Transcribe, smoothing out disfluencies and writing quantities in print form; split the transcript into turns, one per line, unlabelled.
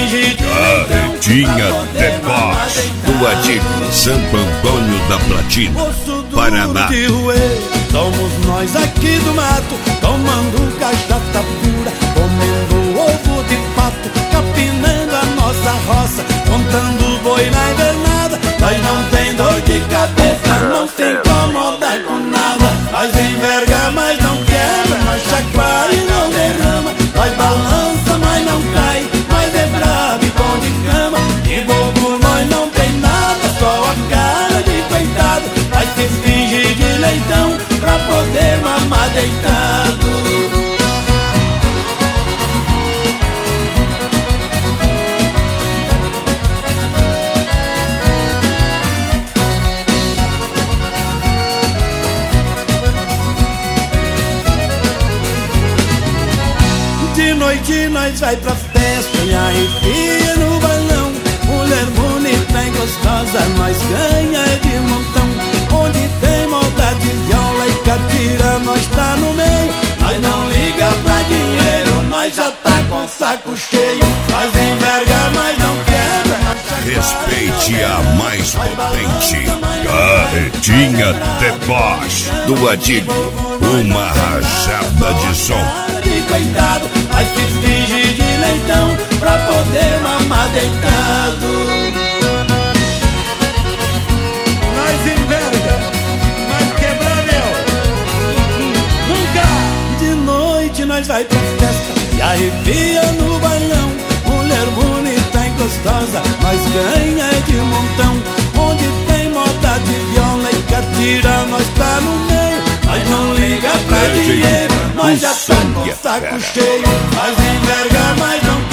finge de
Carretinha Deboche do Adílio, Santo Antônio da Platina, Paraná.
Somos nós aqui do mato, tomando cachaça pura, comendo ovo de pato, capinando a nossa roça, contando boi na invernada. Nós não tem dor de cabeça, não se incomoda com nada. Nós enverga, mas não quebra, nós chacoalha e não derrama. Nós balança, mas não cai, nós é bravo e bom de cama. De bobo nós não tem nada, só a cara de coitado. Nós se finge de leitão pra poder mamar deitado. De noite nós vai pra festa e arrepia no balão. Mulher bonita e gostosa nós ganha de montão. Onde tem maldade, viola e catira, nós tá no meio. Nós não liga pra dinheiro, nós já tá com saco cheio. Nós enverga, mas não quebra.
Respeite a mais potente, Carretinha Deboche do Adílio, uma rajada de som.
Coitado, nós se finge de leitão pra poder mamar deitado.
Nós enverga, nós quebra meu. Nunca!
De noite nós vai pra festa e arrepia no bailão. Mulher bonita e gostosa, nós ganha de montão. Onde tem moda de viola e catira, nós tá no meio. Nós não liga pra dinheiro, nós já tá com o saco cheio. Nós enverga, mas não